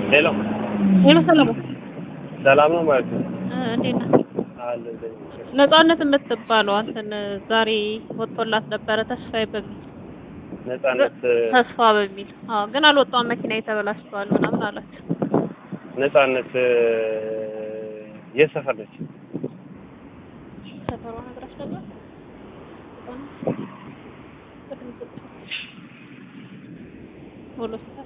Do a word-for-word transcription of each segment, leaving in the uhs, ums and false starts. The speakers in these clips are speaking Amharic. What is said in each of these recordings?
ሄሎ ሄሎ ሰላም ሰላም ነው ማለት ነው። እንዴት ነህ? አለ ነፃነት የምትባለው አንተን ዛሬ ወጥቶላት ነበረ ተስፋዬ በሚል ነፃነት ተስፋ በሚል አዎ፣ ግን አልወጣም መኪና የተበላሽቷል ምናምን አላችሁ። ነፃነት የሰፈር ነች። ሰፈሯ ነግራሽ ነበር? ወሎሳ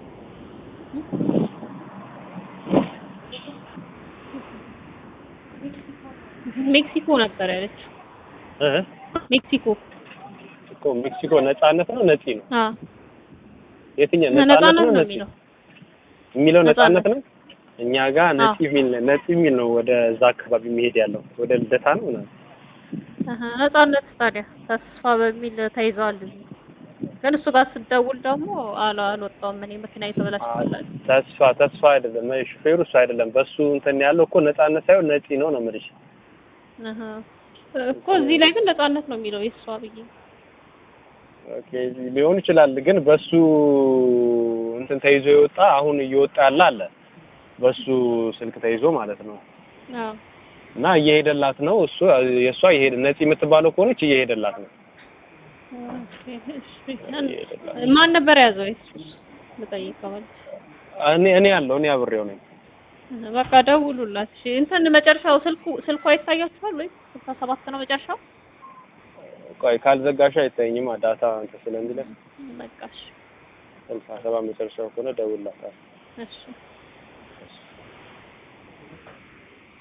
ሜክሲኮ ነበር ያለችው። እ ሜክሲኮ እኮ ሜክሲኮ ነፃነት ነው ነፂ ነው? አዎ የትኛው ነፃነት ነው ነፂ የሚለው የሚለው ነፃነት ነው። እኛ ጋር ነፂ አዎ የሚል ነፂ የሚል ነው። ወደ እዛ አካባቢ የሚሄድ ያለው ወደ ልደታ ነው ነው። አሃ ነፃነት ታዲያ ተስፋ በሚል ተይዟል። ግን እሱ ጋር ስትደውል ደግሞ አላ አልወጣውም እኔ መኪና የተበላሽቷል። ተስፋ ተስፋ አይደለም ሹፌሩ እሱ አይደለም። በሱ እንትን ያለው እኮ ነፃነት ሳይሆን ነፂ ነው ነው የምልሽ። አሃ እኮ እዚህ ላይ ግን ነፃነት ነው የሚለው የሷ ብዬ። ኦኬ ሊሆን ይችላል። ግን በሱ እንትን ተይዞ የወጣ አሁን እየወጣ ያለ አለ በሱ ስልክ ተይዞ ማለት ነው። አዎ እና እየሄደላት ነው እሱ የሷ ይሄድ ነፂ የምትባለው ከሆነች እየሄደላት ነው። ማን ነበር ያዘው? ልጠይቀው እኔ እኔ ያለው እኔ አብሬው ነኝ። በቃ ደውሉላት። እሺ እንትን መጨረሻው ስልኩ ስልኩ አይታያችኋል ወይ? ስልሳ ሰባት ነው መጨረሻው። ቆይ ካልዘጋሽ አይታየኝም ዳታ እንትን ስለሚለ በቃ እሺ ስልሳ ሰባት መጨረሻው ከሆነ ደውልላታል። እሺ